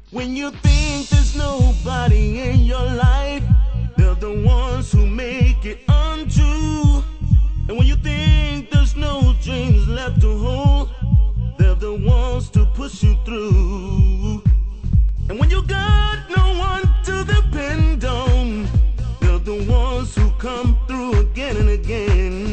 When you think there's nobody in your life, they're the ones who make it untrue. And when you think there's no dreams left to hold, they're the ones to push you through. And when you got no one to depend on, they're the ones who come through again and again.